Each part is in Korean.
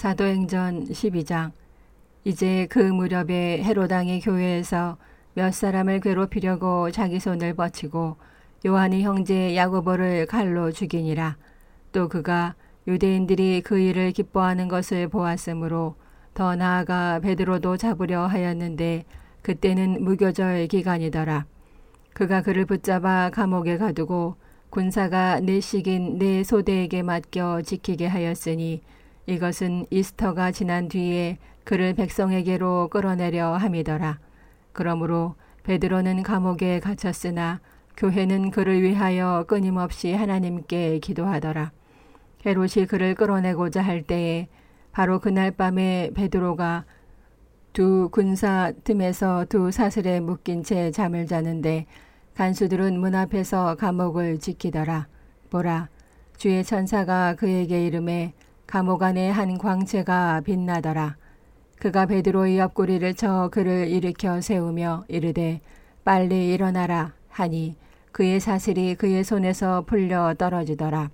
사도행전 12장. 이제 그 무렵에 헤로당이 교회에서 몇 사람을 괴롭히려고 자기 손을 뻗치고 요한의 형제 야고보를 칼로 죽이니라. 또 그가 유대인들이 그 일을 기뻐하는 것을 보았으므로 더 나아가 베드로도 잡으려 하였는데 그때는 무교절 기간이더라. 그가 그를 붙잡아 감옥에 가두고 군사가 네 식인 네 소대에게 맡겨 지키게 하였으니 이것은 이스터가 지난 뒤에 그를 백성에게로 끌어내려 함이더라. 그러므로 베드로는 감옥에 갇혔으나 교회는 그를 위하여 끊임없이 하나님께 기도하더라. 헤롯이 그를 끌어내고자 할 때에 바로 그날 밤에 베드로가 두 군사 틈에서 두 사슬에 묶인 채 잠을 자는데 간수들은 문 앞에서 감옥을 지키더라. 보라, 주의 천사가 그에게 이르매 감옥 안에 한 광채가 빛나더라. 그가 베드로의 옆구리를 쳐 그를 일으켜 세우며 이르되 빨리 일어나라 하니 그의 사슬이 그의 손에서 풀려 떨어지더라.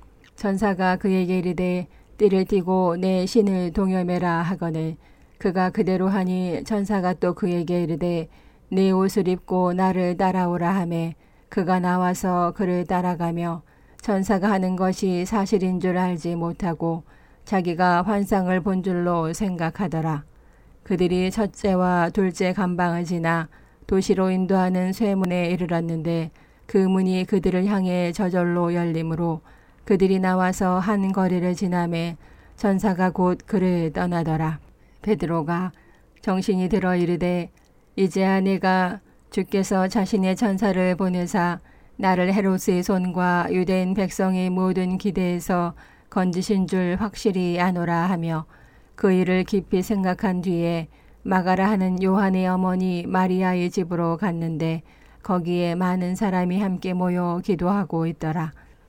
천사가 그에게 이르되 띠를 띠고 내 신을 동여매라 하거늘 그가 그대로 하니 천사가 또 그에게 이르되 네 옷을 입고 나를 따라오라 하매 그가 나와서 그를 따라가며 천사가 하는 것이 사실인 줄 알지 못하고 자기가 환상을 본 줄로 생각하더라. 그들이 첫째와 둘째 감방을 지나 도시로 인도하는 쇠문에 이르렀는데 그 문이 그들을 향해 저절로 열리므로 그들이 나와서 한 거리를 지나매 천사가 곧 그를 떠나더라. 베드로가 정신이 들어 이르되 이제야 내가 주께서 자신의 천사를 보내사 나를 헤롯의 손과 유대인 백성의 모든 기대에서 건지신 줄 확실히 아노라 하며 그 일을 깊이 생각한 뒤에 마가라 하는 요한의 어머니 마리아의 집으로 갔는데 거기에 많은 사람이 함께 모여 기도하고 있더라.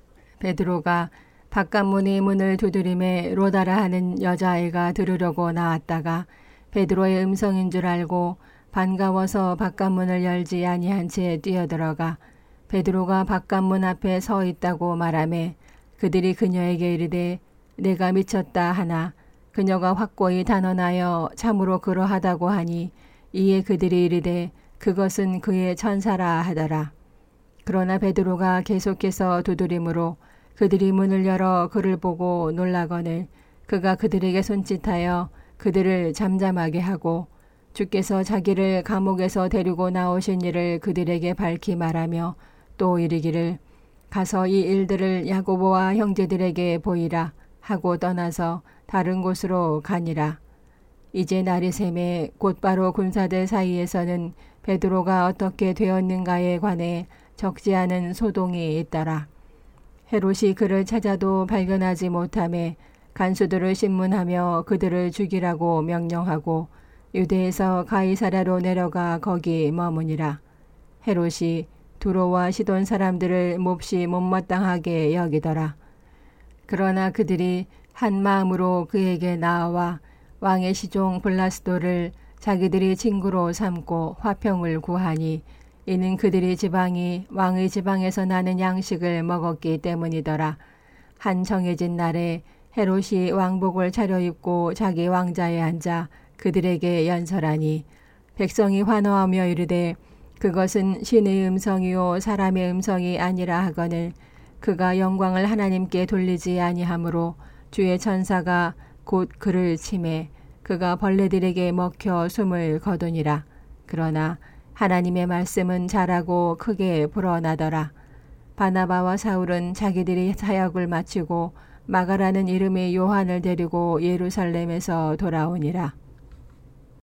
베드로가 바깥문의 문을 두드림에 로다라 하는 여자아이가 들으려고 나왔다가 베드로의 음성인 줄 알고 반가워서 바깥문을 열지 아니한 채 뛰어들어가 베드로가 바깥문 앞에 서 있다고 말하매 그들이 그녀에게 이르되 내가 미쳤다 하나 그녀가 확고히 단언하여 참으로 그러하다고 하니 이에 그들이 이르되 그것은 그의 천사라 하더라. 그러나 베드로가 계속해서 두드림으로 그들이 문을 열어 그를 보고 놀라거늘 그가 그들에게 손짓하여 그들을 잠잠하게 하고 주께서 자기를 감옥에서 데리고 나오신 일을 그들에게 밝히 말하며 또 이르기를 가서 이 일들을 야고보와 형제들에게 보이라 하고 떠나서 다른 곳으로 가니라. 이제 날이 새매 곧바로 군사들 사이에서는 베드로가 어떻게 되었는가에 관해 적지 않은 소동이 있더라. 헤롯이 그를 찾아도 발견하지 못하매 간수들을 신문하며 그들을 죽이라고 명령하고 유대에서 가이사랴로 내려가 거기 머무니라. 헤롯이 두로와 시돈 사람들을 몹시 못마땅하게 여기더라. 그러나 그들이 한 마음으로 그에게 나와 왕의 시종 블라스도를 자기들이 친구로 삼고 화평을 구하니 이는 그들이 지방이 왕의 지방에서 나는 양식을 먹었기 때문이더라. 한 정해진 날에 헤롯이 왕복을 차려입고 자기 왕자에 앉아 그들에게 연설하니 백성이 환호하며 이르되 그것은 신의 음성이요 사람의 음성이 아니라 하거늘 그가 영광을 하나님께 돌리지 아니하므로 주의 천사가 곧 그를 치매 그가 벌레들에게 먹혀 숨을 거두니라. 그러나 하나님의 말씀은 자라고 크게 불어나더라. 바나바와 사울은 자기들이 사역을 마치고 마가라는 이름의 요한을 데리고 예루살렘에서 돌아오니라.